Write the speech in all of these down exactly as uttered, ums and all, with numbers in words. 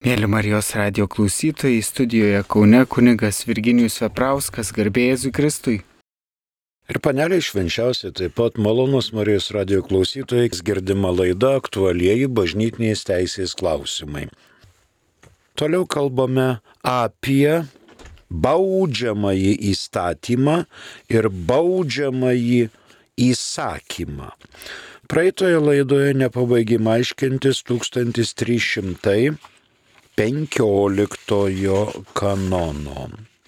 Mėly Marijos radijo klausytojai, studijoje Kaune kunigas Virginijus Veprauskas, garbė Jėzui Kristui. Ir paneliai švenčiausiai taip pat malonus Marijos radijo klausytojai, girdima laida aktualieji bažnytinės teisės klausimai. Toliau kalbame apie baudžiamąjį įstatymą ir baudžiamąjį įsakymą. Praeitoje laidoje nepabaigėme aiškintis tūkstantis trys šimtai penkioliktojo kanono.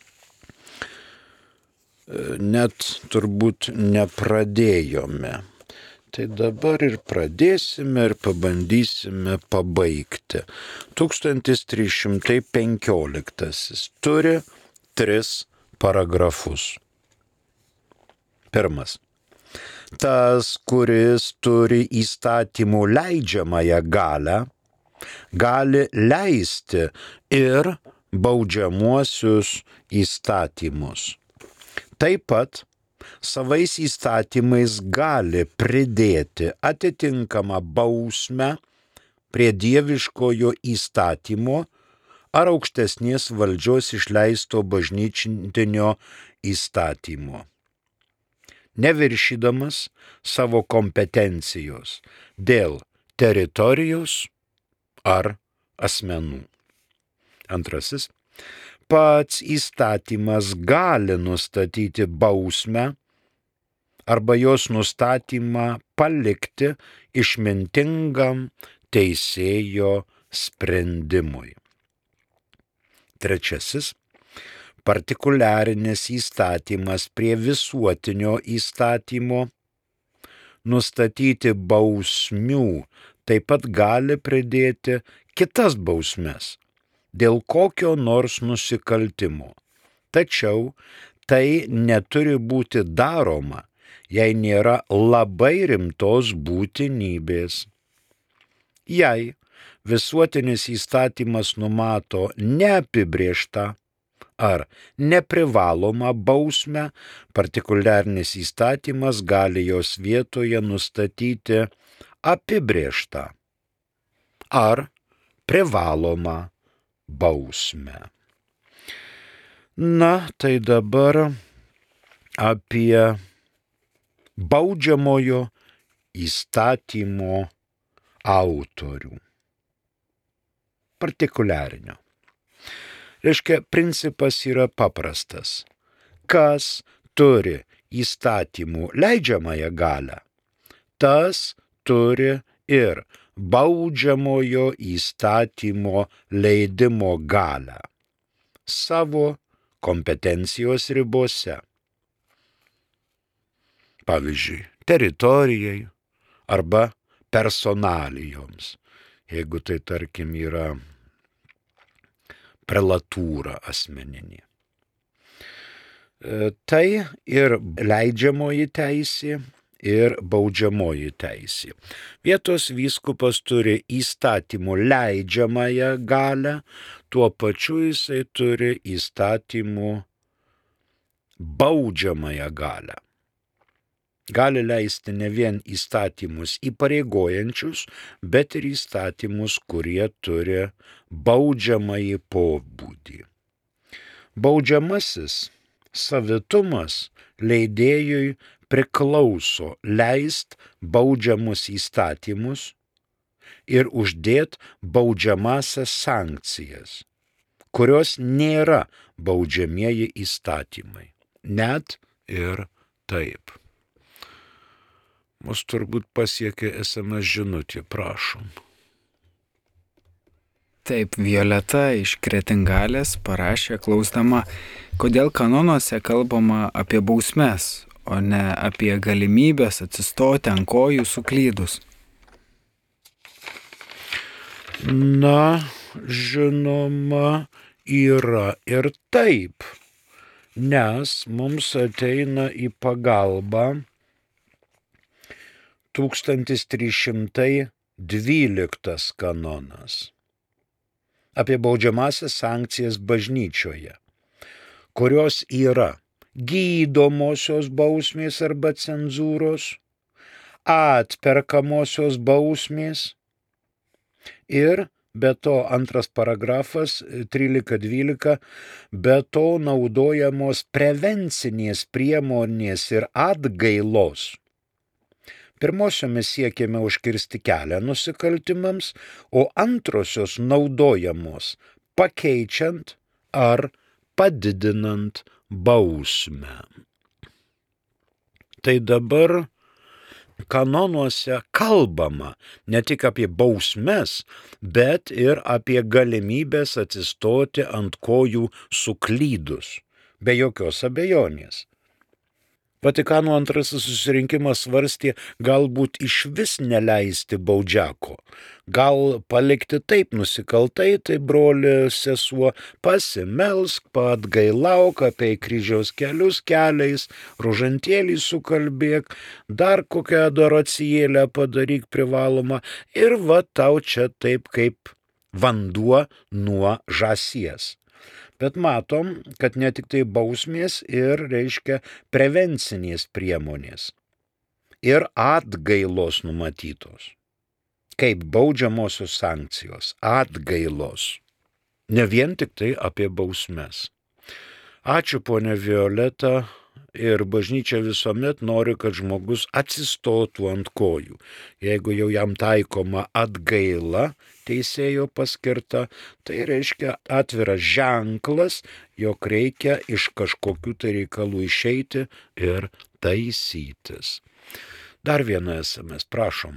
Net turbūt nepradėjome. Tai dabar ir pradėsime ir pabandysime pabaigti. tūkstantis trys šimtai penkioliktasis turi tris paragrafus. Pirmas. Tas, kuris turi įstatymų leidžiamąją galią, gali leisti ir baudžiamuosius įstatymus. Taip pat savais įstatymais gali pridėti atitinkamą bausmę prie dieviškojo įstatymo ar aukštesnės valdžios išleisto bažnytinio įstatymo, neviršydamas savo kompetencijos dėl teritorijos ar asmenų. Antrasis. Pats įstatymas gali nustatyti bausmę arba jos nustatymą palikti išmintingam teisėjo sprendimui. Trečiasis. Partikuliarinis įstatymas prie visuotinio įstatymo nustatyti bausmių taip pat gali pridėti kitas bausmes dėl kokio nors nusikaltimo. Tačiau tai neturi būti daroma, jei nėra labai rimtos būtinybės. Jei visuotinis įstatymas numato neapibrėžtą ar neprivalomą bausmę, partikuliarinis įstatymas gali jos vietoje nustatyti apibrėžtą ar privalomą bausmę. Na, tai dabar apie baudžiamojo įstatymo autorių. Partikuliarinio. Reiškia, principas yra paprastas. Kas turi įstatymų leidžiamąją galią, tas turi ir baudžiamojo įstatymo leidimo galią savo kompetencijos ribose. Pavyzdžiui, teritorijai arba personalijoms, jeigu tai tarkim yra prelatūra asmeninė. Tai ir leidžiamoji teisė, ir baudžiamoji teisė. Vietos vyskupas turi įstatymų leidžiamąją galią, tuo pačiu jisai turi įstatymų baudžiamąją galią. Gali leisti ne vien įstatymus įpareigojančius, bet ir įstatymus, kurie turi baudžiamąjį pobūdį. Baudžiamasis savitumas leidėjui priklauso leist baudžiamus įstatymus ir uždėt baudžiamasias sankcijas, kurios nėra baudžiamieji įstatymai. Net ir taip. Mus turbūt pasiekė es em es žinutė, prašom. Taip, Violeta iš Kretingalės parašė klausdama, kodėl kanonuose kalbama apie bausmes, o ne apie galimybės atsistoti ant kojų suklydus. Na, žinoma, yra ir taip, nes mums ateina į pagalbą tūkstantis trys šimtai dvyliktas kanonas apie baudžiamąsias sankcijas bažnyčioje, kurios yra gydomosios bausmės arba cenzūros, atperkamosios bausmės ir be to antras paragrafas trylika dvylika, be to naudojamos prevencinės priemonės ir atgailos. Pirmosiomis siekiame užkirsti kelią nusikaltimams, o antrosios naudojamos pakeičiant ar padidinant bausmę. Tai dabar kanonuose kalbama ne tik apie bausmes, bet ir apie galimybės atsistoti ant kojų suklydus, be jokios abejonės. Vatikano antrasis susirinkimas svarstė galbūt išvis neleisti baudžiako, gal palikti taip nusikaltai, tai broli sesuo, pasimelsk, paatgailauk, apie kryžiaus kelius keliais, rožantėlį sukalbėk, dar kokią adoracijėlę padaryk privalomą ir va tau čia taip kaip vanduo nuo žąsies. Bet matom, kad ne tik tai bausmės ir, reiškia, prevencinės priemonės ir atgailos numatytos. Kaip baudžiamosios sankcijos, atgailos. Ne vien tik tai apie bausmes. Ačiū, ponia Violeta, ir bažnyčia visuomet nori, kad žmogus atsistotų ant kojų. Jeigu jau jam taikoma atgaila, teisėjo paskirta, tai reiškia atviras ženklas, jog reikia iš kažkokių tai reikalų išeiti ir taisytis. Dar vieną es em es, prašom.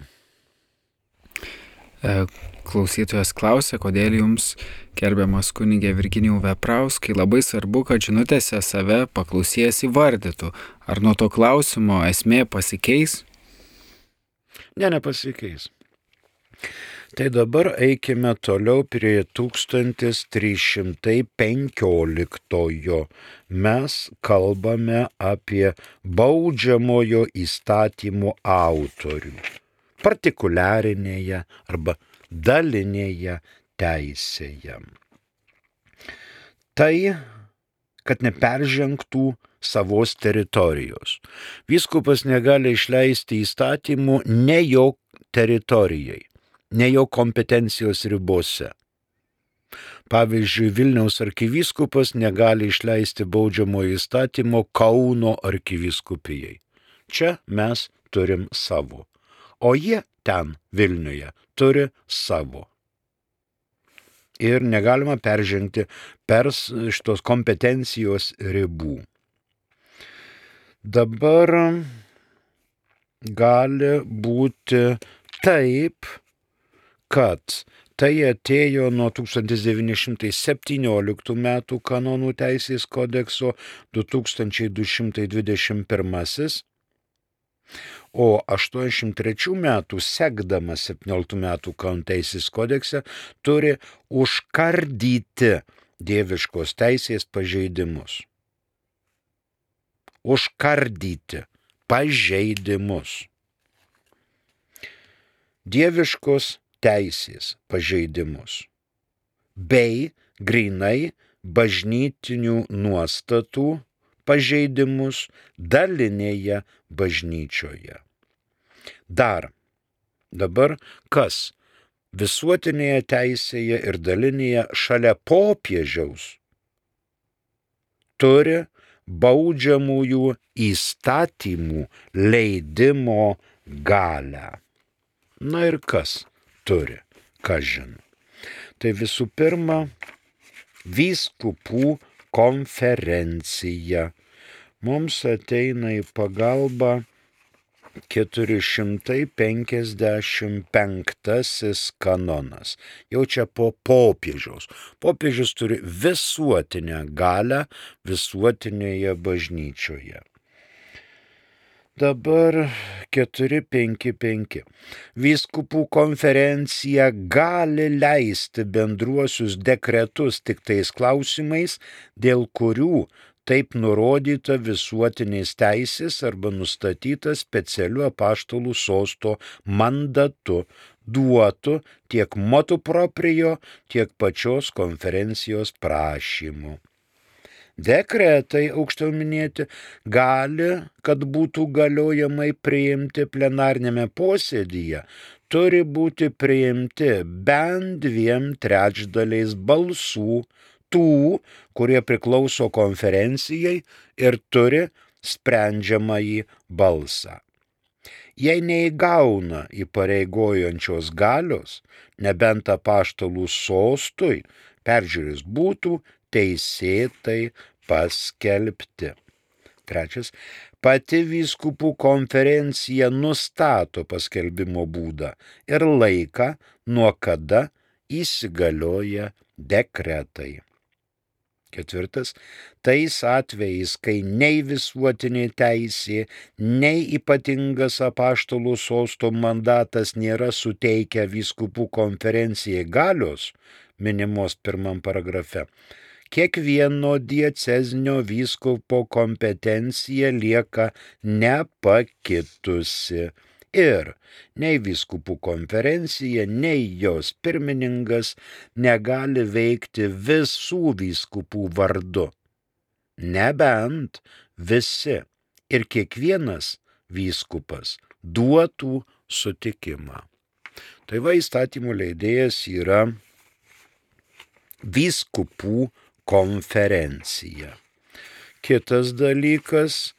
Klausytojas klausia, kodėl jums, gerbiamas kunigė Virginijau Veprauskai, labai svarbu, kad žinutėse save paklausėjas įvardytų. Ar nuo to klausimo esmė pasikeis? Ne, nepasikeis. Tai dabar eikime toliau prie tūkstantis trys šimtai penkioliktojo. Mes kalbame apie baudžiamojo įstatymo autorių. Partikuliarinėje arba dalinėje teisėje. Tai, kad neperžengtų savos teritorijos. Vyskupas negali išleisti įstatymų ne jo teritorijai, ne jo kompetencijos ribose. Pavyzdžiui, Vilniaus arkivyskupas negali išleisti baudžiamojo įstatymo Kauno arkivyskupijai. Čia mes turim savo, o jie ten Vilniuje turi savo. Ir negalima peržengti per šitos kompetencijos ribų. Dabar gali būti taip, kad tai atėjo nuo tūkstantis devyni šimtai septynioliktų metų kanonų teisės kodekso du tūkstančiai du šimtai dvidešimt pirmasis, o aštuoniasdešimt trečių metų sekdamas septynioliktų metų kanonų teisės kodekse turi užkardyti dieviškos teisės pažeidimus. Užkardyti pažeidimus. Dieviškos teisės pažeidimus bei grynai bažnytinių nuostatų pažeidimus dalinėje bažnyčioje. Dar dabar kas visuotinėje teisėje ir dalinėje šalia popiežiaus turi baudžiamųjų įstatymų leidimo galią. Na ir kas turi, ką žino. Tai visų pirma, vyskupų konferencija. Mums ateina į pagalbą keturi šimtai penkiasdešimt penktasis kanonas. Jau čia po popiežiaus. Popiežius turi visuotinę galią visuotinėje bažnyčioje. Dabar keturi penki penki. Vyskupų konferencija gali leisti bendruosius dekretus tik tais klausimais, dėl kurių taip nurodyta visuotinės teisės arba nustatyta specialiu apaštalų sosto mandatu, duotu tiek motu proprio, tiek pačios konferencijos prašymu. Dekretai, aukščiau minėti, gali, kad būtų galiojamai priimti plenarnėme posėdyje, turi būti priimti bent dviem trečdaliais balsų tų, kurie priklauso konferencijai ir turi sprendžiamąjį balsą. Jei neįgauna įpareigojančios galios, nebent apaštalų sostui peržiūrės būtų teisėtai paskelbti. Trečias. Pati vyskupų konferencija nustato paskelbimo būdą ir laiką, nuo kada įsigalioja dekretai. Ketvirtas. Tais atvejais, kai nei visuotinė teisė, nei ypatingas apaštalų sosto mandatas nėra suteikę vyskupų konferencijai galios, minimos pirmam paragrafe, kiekvieno diecezinio vyskupo kompetencija lieka nepakitusi ir nei vyskupų konferencija, nei jos pirmininkas negali veikti visų vyskupų vardu, nebent visi ir kiekvienas vyskupas duotų sutikimą. Tai va, įstatymų leidėjas yra vyskupų konferencija. Kitas dalykas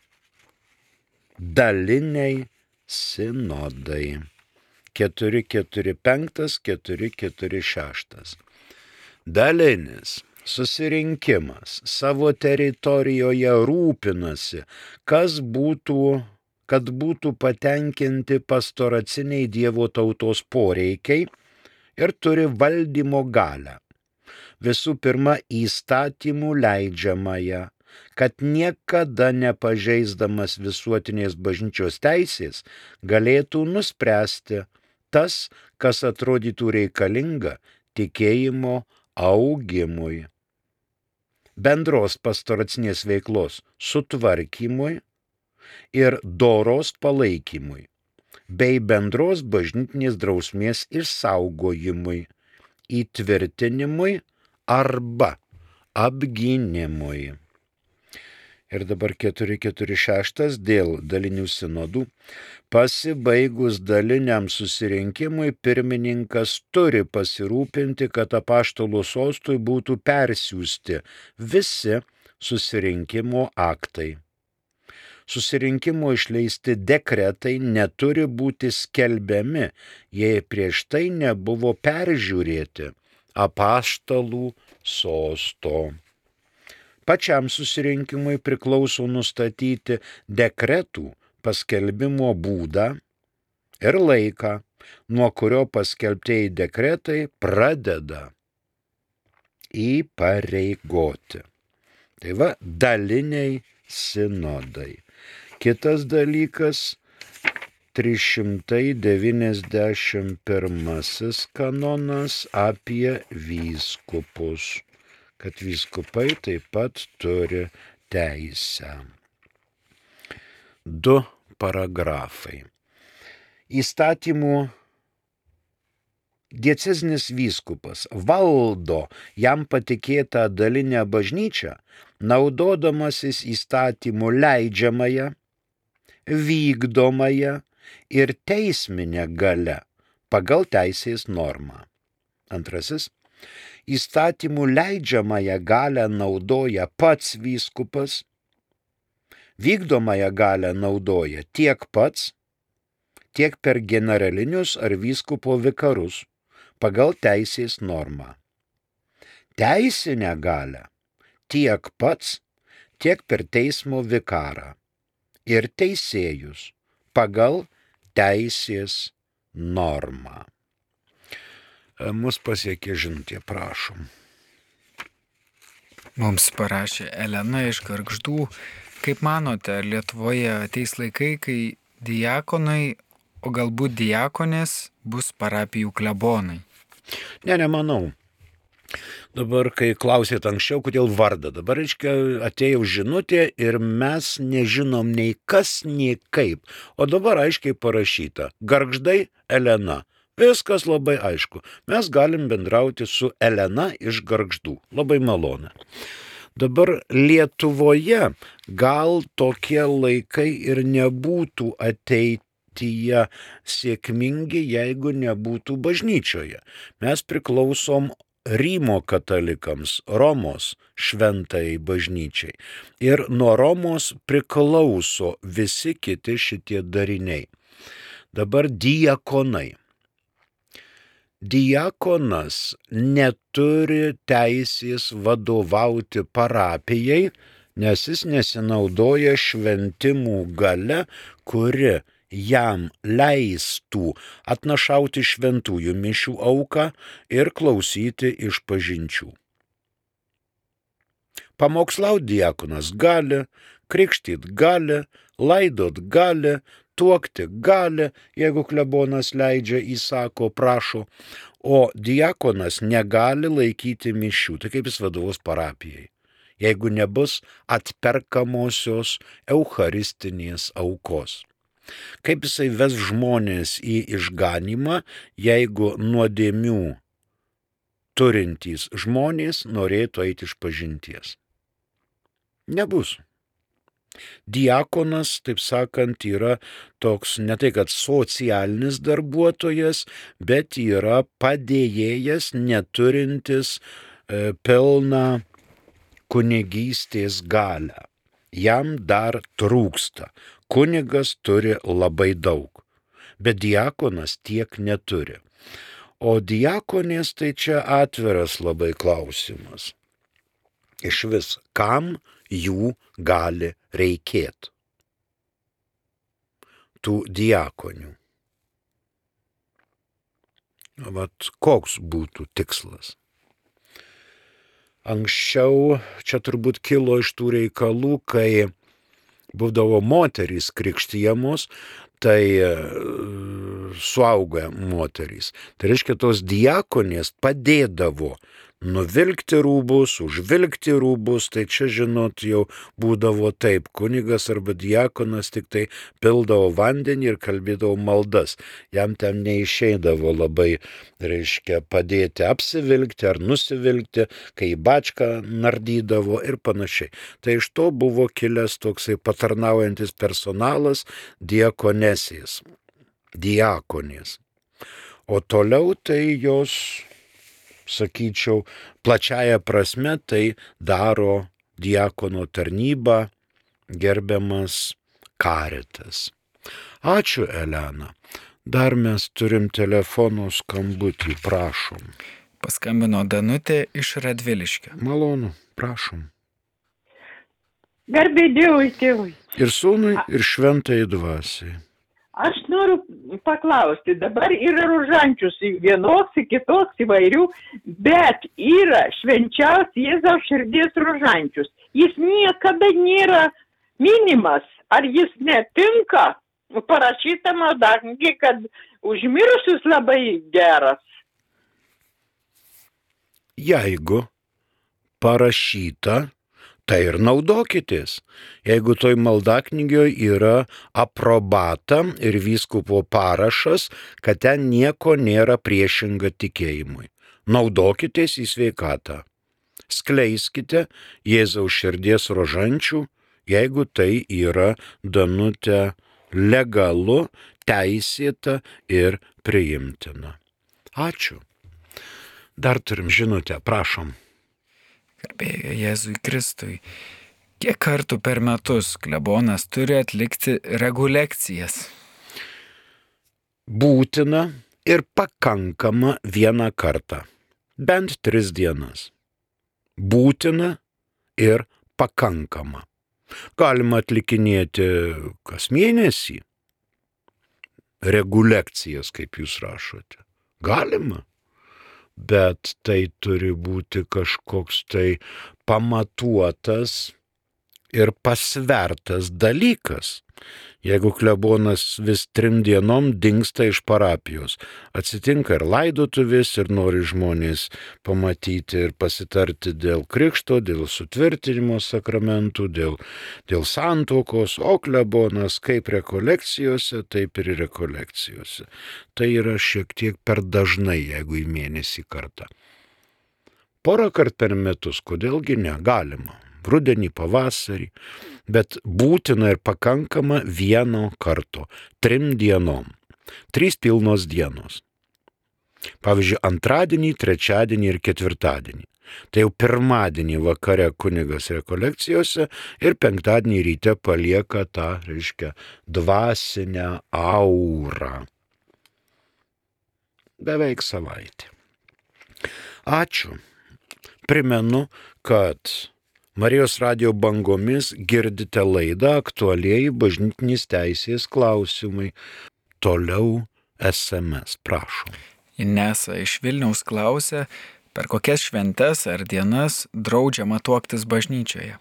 – daliniai sinodai. keturi keturi penki, keturi keturi šeši. Dalinis susirinkimas savo teritorijoje rūpinasi, kas būtų, kad būtų patenkinti pastoraciniai Dievo tautos poreikiai ir turi valdymo galią. Visų pirma, įstatymų leidžiamąją, kad niekada nepažeisdamas visuotinės bažnyčios teisės galėtų nuspręsti tas, kas atrodytų reikalinga tikėjimo augimui, bendros pastoracinės veiklos sutvarkymui ir doros palaikymui, bei bendros bažnytinės drausmės išsaugojimui, įtvirtinimui arba apgynimui. Ir dabar keturi keturi šeši dėl dalinių sinodų. Pasibaigus daliniam susirinkimui pirmininkas turi pasirūpinti, kad apaštalų sostui būtų persiųsti visi susirinkimo aktai. Susirinkimo išleisti dekretai neturi būti skelbiami, jei prieš tai nebuvo peržiūrėti apaštalų sosto. Pačiam susirinkimui priklauso nustatyti dekretų paskelbimo būdą ir laiką, nuo kurio paskelbtieji dekretai pradeda įpareigoti. Tai va, daliniai sinodai. Kitas dalykas, trys šimtai devyniasdešimt pirmasis kanonas apie vyskupus, kad vyskupai taip pat turi teisę. Du paragrafai. Įstatymų diecezinis vyskupas valdo jam patikėtą dalinę bažnyčią, naudodamasis įstatymų leidžiamąją, vykdomąją ir teisminę galią pagal teisės normą. Antrasis. Įstatymų leidžiamąją galią naudoja pats vyskupas, vykdomąją galią naudoja tiek pats, tiek per generalinius ar vyskupo vikarus pagal teisės normą. Teisinę galią tiek pats, tiek per teismo vikarą ir teisėjus pagal teisės normą. Mus pasiekė žinutė, prašom. Mums parašė Elena iš Gargždų. Kaip manote, ar Lietuvoje ateis laikai, kai diakonai, o galbūt diakonės bus parapijų klebonai? Ne, nemanau. Dabar, kai klausėt anksčiau, kodėl vardą, dabar, reiškia, atėjo žinutė ir mes nežinom nei kas, nei kaip. O dabar aiškiai parašyta. Gargždai Elena. Viskas labai aišku. Mes galim bendrauti su Elena iš Gargždų. Labai malonu. Dabar Lietuvoje gal tokie laikai ir nebūtų atei, tie sėkmingi, jeigu nebūtų bažnyčioje. Mes priklausom Rymo katalikams, Romos šventai bažnyčiai. Ir nuo Romos priklauso visi kiti šitie dariniai. Dabar diakonai. Diakonas neturi teisės vadovauti parapijai, nes jis nesinaudoja šventimų gale, kuri jam leistų atnašauti šventųjų mišių auką ir klausyti išpažinčių. Pamokslaut diakonas gali, krikštyt gali, laidot gali, tuokti gali, jeigu klebonas leidžia, įsako, prašo, o diakonas negali laikyti mišių. Tai kaip jis vadovaus parapijai, jeigu nebus atperkamosios eucharistinės aukos. Kaip jisai ves žmonės į išganymą, jeigu nuodėmių turintys žmonės norėtų eiti išpažinties? Nebus. Diakonas, taip sakant, yra toks ne tai kad socialinis darbuotojas, bet yra padėjėjas neturintis e, pilną kunigystės galią. Jam dar trūksta. Kunigas turi labai daug, bet diakonas tiek neturi. O diakonės tai čia atviras labai klausimas. Iš vis, kam jų gali reikėti? Tų diakonių. Vat koks būtų tikslas? Anksčiau čia turbūt kilo iš tų reikalų, kai būdavo moterys krikštijamos, tai suaugę moterys. Tai reiškia, tos diakonės padėdavo nuvilkti rūbus, užvilkti rūbus, tai čia, žinot, jau būdavo taip, kunigas arba diakonas tik tai pildavo vandenį ir kalbėdavo maldas. Jam ten neišeidavo labai, reiškia, padėti apsivilkti ar nusivilkti, kai bačką nardydavo ir panašiai. Tai iš to buvo kilęs toksai patarnaujantis personalas diakonesės, diakonės. O toliau tai jos, sakyčiau, plačiaja prasme tai daro diakono tarnybą gerbiamas Karitas. Ačiū, Elena. Dar mes turim telefono skambutį, prašom. Paskambino Danutė iš Radviliškio. Malonu, prašom. Garbė Dievui, tėvui. Ir sūnui, ir šventai dvasiai. Aš noriu paklausti, dabar yra rožančius vienoks, kitoks įvairių, bet yra švenčiaus Jėzaus širdies rožančius. Jis niekada nėra minimas. Ar jis netinka? Parašyta maldaknygė, kad užmirusius labai geras. Jeigu parašyta, tai ir naudokitės. Jeigu toj maldaknygioj yra aprobata ir vyskupo parašas, kad ten nieko nėra priešinga tikėjimui. Naudokitės į sveikatą. Skleiskite Jėzaus širdies rožančių, jeigu tai yra, Danute, legalu, teisėta ir priimtina. Ačiū. Dar turim žinutę, prašom. Garbė Jėzui Kristui. Kiek kartų per metus klebonas turi atlikti rekolekcijas? Būtina ir pakankama vieną kartą. Bent tris dienas. Būtina ir pakankama. Galima atlikinėti kas mėnesį. Rekolekcijas, kaip jūs rašote. Galima. Bet tai turi būti kažkoks tai pamatuotas ir pasvertas dalykas. Jeigu klebonas vis trim dienom dingsta iš parapijos, atsitinka ir laidotuvės ir nori žmonės pamatyti ir pasitarti dėl krikšto, dėl sutvirtinimo sakramentų, dėl, dėl santuokos, o klebonas kaip rekolekcijose, taip ir rekolekcijose. Tai yra šiek tiek per dažnai, jeigu į mėnesį kartą. Porą kart per metus, kodėlgi negalima. rudenį, pavasarį, bet būtina ir pakankama vieno karto, trim dienom, trys pilnos dienos. Pavyzdžiui, antradienį, trečiadienį ir ketvirtadienį. Tai jau pirmadienį vakare kunigas rekolekcijose ir penktadienį ryte palieka tą, reiškia, dvasinę aurą. Beveik savaitę. Ačiū. Primenu, kad Marijos radijo bangomis girdite laidą Aktualieji bažnytinės teisės klausimai. Toliau es em es, prašom. Inesa iš Vilniaus klausia, per kokias šventes ar dienas draudžiama tuoktis bažnyčioje?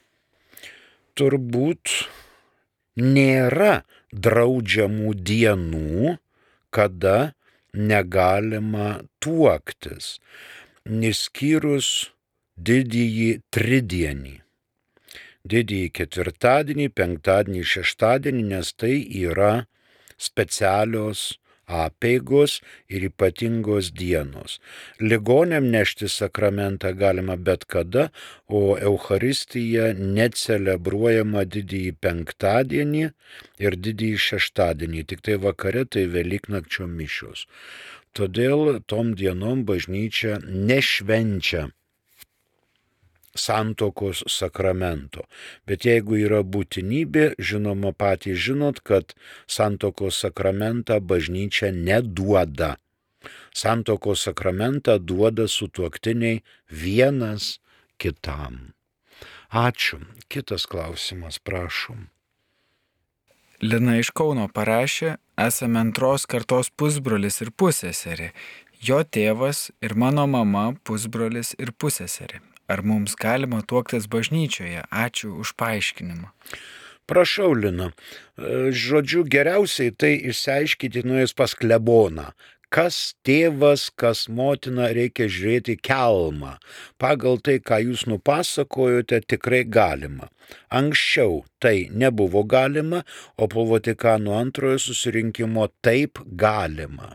Turbūt nėra draudžiamų dienų, kada negalima tuoktis, neskyrus didįjį tridienį. Didįjį ketvirtadienį, penktadienį, šeštadienį, nes tai yra specialios apeigos ir ypatingos dienos. Ligoniam nešti sakramentą galima bet kada, o Eucharistija necelebruojama didįjį penktadienį ir didįjį šeštadienį, tik tai vakare tai Velyknakčio mišios. Todėl tom dienom bažnyčia nešvenčia santuokos sakramento. Bet jeigu yra būtinybė, žinoma, patys žinot, kad santuokos sakramentą bažnyčia neduoda. Santuokos sakramentą duoda sutuoktiniai vienas kitam. Ačiū. Kitas klausimas, prašom. Lina iš Kauno parašė, esame antros kartos pusbrolis ir pusseserė. Jo tėvas ir mano mama pusbrolis ir pusseserė. Ar mums galima tuoktis bažnyčioje? Ačiū už paaiškinimą. Prašau, Lina. Žodžiu, geriausiai tai išsiaiškyti nuėjus pas kleboną. Kas tėvas, kas motina, reikia žiūrėti kelmą. Pagal tai, ką jūs nupasakojote, tikrai galima. Anksčiau tai nebuvo galima, o po Vatikano antrojo susirinkimo taip galima.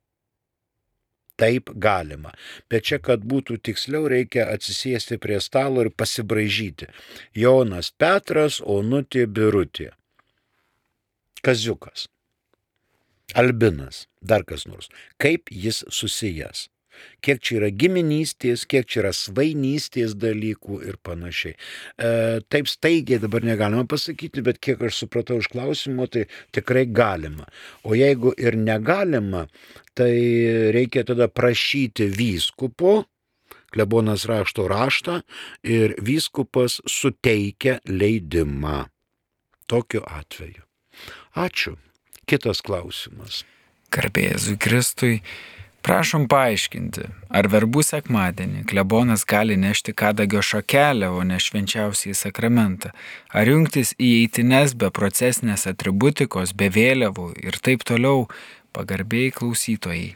Taip galima. Bet čia, kad būtų tiksliau, reikia atsisėsti prie stalo ir pasibraižyti. Jonas Petras, Onutė Birutė. Kaziukas. Albinas. Dar kas nors. Kaip jis susijęs. Kiek čia yra giminystės, kiek čia yra svainystės dalykų ir panašiai. E, taip staigiai dabar negalima pasakyti, bet kiek aš supratau iš klausimo, tai tikrai galima. O jeigu ir negalima, tai reikia tada prašyti vyskupo, klebonas rašto raštą ir vyskupas suteikia leidimą. Tokiu atveju. Ačiū. Kitas klausimas. Garbė Jėzui Kristui. Prašom paaiškinti, ar verbų sekmadienį klebonas gali nešti kadagio šakelę, o ne švenčiausiąjį sakramentą, ar jungtis į eitines be procesinės atributikos, be vėliavų ir taip toliau, pagarbiai klausytojai.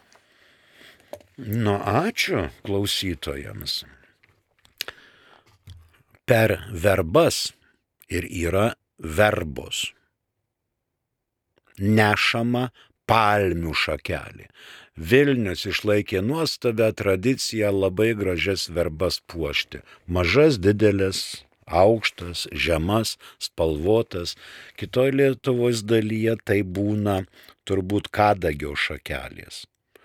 Nu, ačiū klausytojams. Per verbas ir yra verbos. Nešama palmių šakelį. Vilnius išlaikė nuostabią tradiciją labai gražias verbas puošti. Mažas, didelis, aukštas, žemas, spalvotas. Kitoj Lietuvos dalyje tai būna turbūt kadagio šakelės.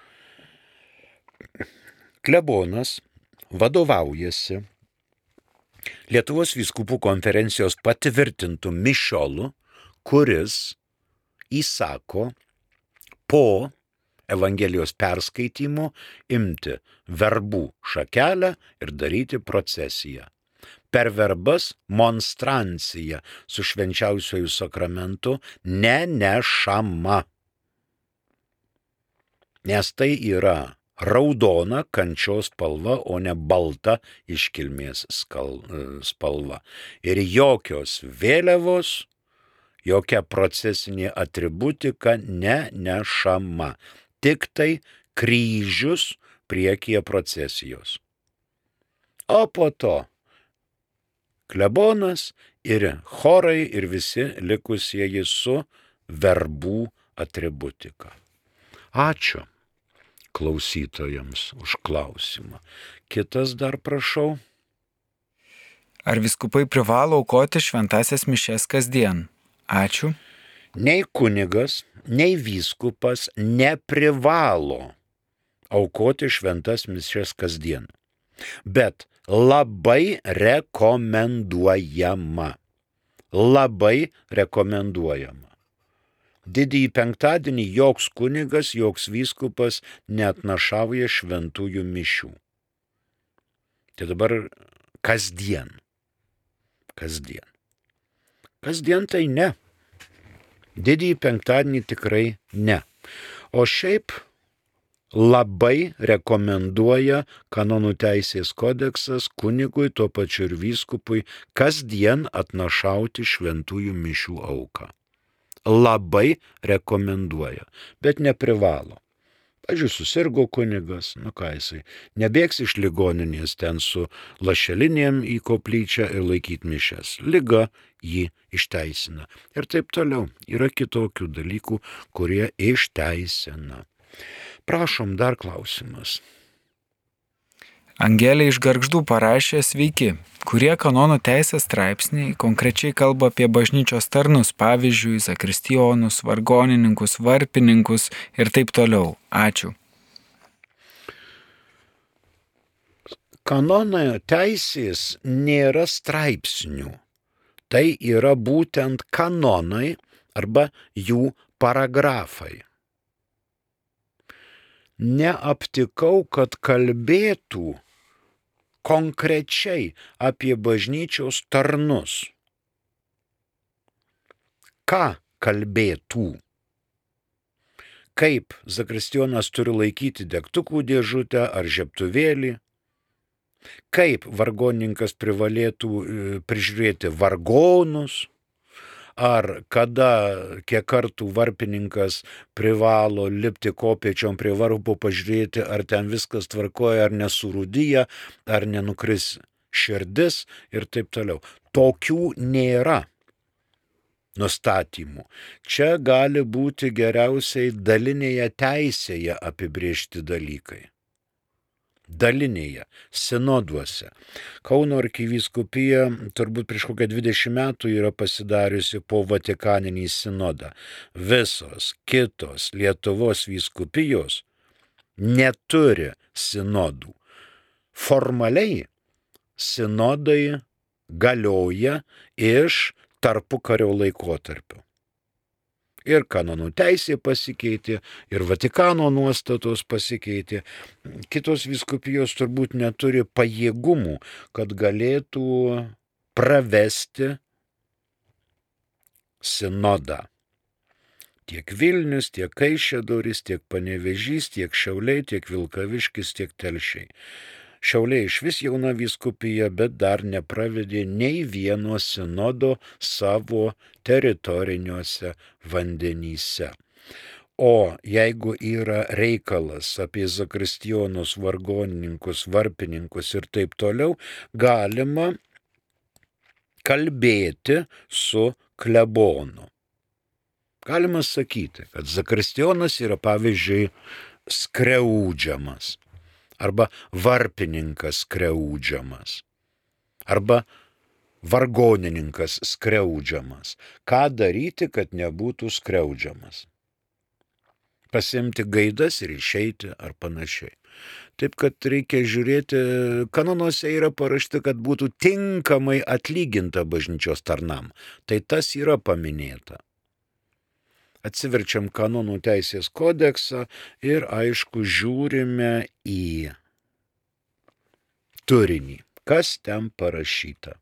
Klebonas vadovaujasi Lietuvos vyskupų konferencijos patvirtintų mišiolų, kuris įsako po Evangelijos perskaitymo imti verbų šakelę ir daryti procesiją. Per verbas monstrancija su švenčiausiuoju sakramentu nenešama. Nes tai yra raudona kančios spalva, o ne balta iškilmės spalva. Ir jokios vėliavos, jokia procesinė atributika nenešama. Tik tai kryžius priekyje procesijos. O po to klebonas ir chorai ir visi likusieji su verbų atributika. Ačiū klausytojams už klausimą. Kitas dar prašau. Ar vyskupai privalo aukoti šventasias mišias kasdien? Ačiū. Nei kunigas, nei vyskupas neprivalo aukoti šventas mišias kasdien. Bet labai rekomenduojama. Labai rekomenduojama. Didįjį penktadienį joks kunigas, joks vyskupas neatnašauja šventųjų mišių. Tai dabar kasdien. Kasdien. Kasdien tai ne. Didįjį penktadienį tikrai ne. O šiaip labai rekomenduoja kanonų teisės kodeksas kunigui, tuo pačiu ir vyskupui, kasdien atnašauti šventųjų mišių auką. Labai rekomenduoja, bet neprivalo. Pavyzdžiui, susirgo kunigas, nu ką jisai, nebėgs iš ligoninės ten su lašelinėm į koplyčią ir laikyti mišias. Liga jį išteisina. Ir taip toliau. Yra kitokių dalykų, kurie išteisina. Prašom, dar klausimas. Angelė iš Gargždų parašė: sveiki. Kurie kanonų teisės straipsniai konkrečiai kalba apie bažnyčios tarnus, pavyzdžiui, zakristijonus, vargonininkus, varpininkus ir taip toliau? Ačiū. Kanonų teisės nėra straipsnių. Tai yra būtent kanonai arba jų paragrafai. Neaptikau, kad kalbėtų konkrečiai apie bažnyčios tarnus. Ką kalbėtų? Kaip zakristijonas turi laikyti degtukų dėžutę ar žiebtuvėlį? Kaip vargonininkas privalėtų prižiūrėti vargonus? Ar kada, kiek kartų varpininkas privalo lipti kopėčiom prie varpo pažiūrėti, ar ten viskas tvarkoja, ar nesurūdyja, ar nenukris širdis ir taip toliau. Tokių nėra nustatymų. Čia gali būti geriausiai dalinėje teisėje apibrėžti dalykai. Dalinėje, sinoduose. Kauno arkivyskupija turbūt prieš kokią dvidešimt metų yra pasidariusi po Vatikaninį sinodą. Visos kitos Lietuvos vyskupijos neturi sinodų. Formaliai sinodai galioja iš tarpukario laikotarpio. Ir kanonų teisė pasikeitė, ir Vatikano nuostatos pasikeitė. Kitos vyskupijos turbūt neturi pajėgumų, kad galėtų pravesti sinodą. Tiek Vilnius, tiek Kaišiadorys, tiek Panevėžys, tiek Šiauliai, tiek Vilkaviškis, tiek Telšiai. Šiauliai išvis jauna vyskupija, bet dar nepravedė nei vieno sinodo savo teritoriniuose vandenyse. O jeigu yra reikalas apie zakristijonus, vargonininkus, varpininkus ir taip toliau, galima kalbėti su klebonu. Galima sakyti, kad zakristijonas yra pavyzdžiui skriaudžiamas. Arba varpininkas skriaudžiamas, arba vargonininkas skriaudžiamas. Ką daryti, kad nebūtų skriaudžiamas? Pasimti gaidas ir išeiti ar panašiai. Taip, kad reikia žiūrėti, kanonuose yra parašyta, kad būtų tinkamai atlyginta bažnyčios tarnam. Tai tas yra paminėta. Atsiverčiam kanonų teisės kodeksą ir, aišku, žiūrime į turinį, kas ten parašyta.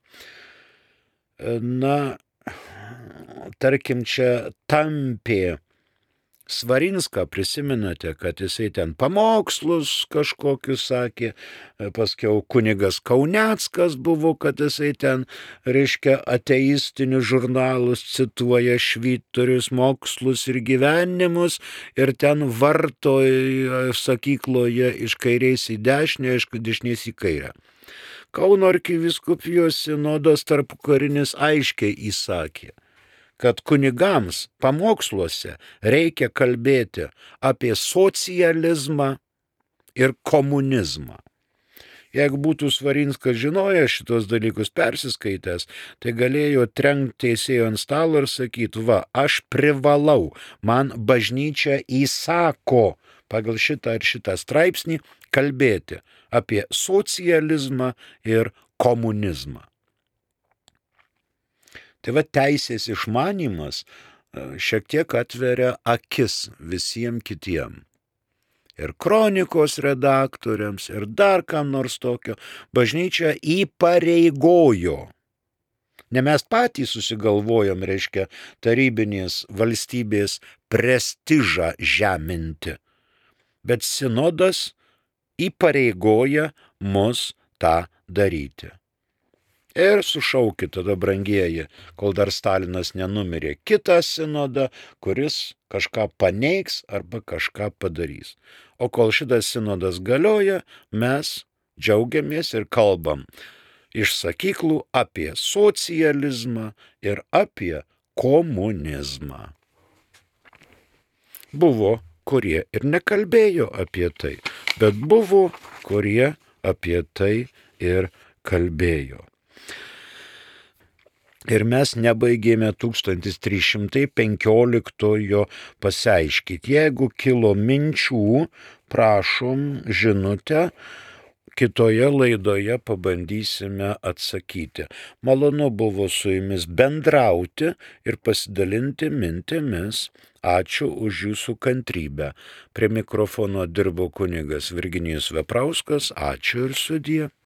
Na, tarkim, čia Tampė Svarinską prisimenate, kad jisai ten pamokslus kažkokius sakė, paskiau kunigas Kauneckas buvo, kad jisai ten, reiškia, ateistinius žurnalus cituoja, švyturius, mokslus ir gyvenimus, ir ten varto sakykloje iš kairės į dešinę, iš dešinės į kairę. Kauno arkivyskupijos sinodas tarpukarinis aiškiai įsakė, kad kunigams pamoksluose reikia kalbėti apie socializmą ir komunizmą. Jeigu būtų Svarinskas žinojęs šitos dalykus persiskaitęs, tai galėjo trenkti teisėjo ant stalo ir sakyti, va, aš privalau, man bažnyčia įsako pagal šitą ar šitą straipsnį kalbėti apie socializmą ir komunizmą. Tai va teisės išmanymas šiek tiek atveria akis visiems kitiem. Ir kronikos redaktoriams, ir dar kam nors tokio, bažnyčia įpareigojo. Ne mes patys susigalvojom, reiškia, tarybinės valstybės prestižą žeminti, bet sinodas įpareigoja mus tą daryti. Ir sušaukit tada, brangieji, kol dar Stalinas nenumirė, kitą sinodą, kuris kažką paneigs arba kažką padarys. O kol šitas sinodas galioja, mes džiaugiamės ir kalbam iš sakyklų apie socializmą ir apie komunizmą. Buvo, kurie ir nekalbėjo apie tai, bet buvo, kurie apie tai ir kalbėjo. Ir mes nebaigėme tūkstantis trys šimtai penkioliktojo pasiaiškyti. Jeigu kilo minčių, prašom žinutę, kitoje laidoje pabandysime atsakyti. Malonu buvo su jumis bendrauti ir pasidalinti mintimis. Ačiū už jūsų kantrybę. Prie mikrofono dirbo kunigas Virginijus Veprauskas. Ačiū ir sudie.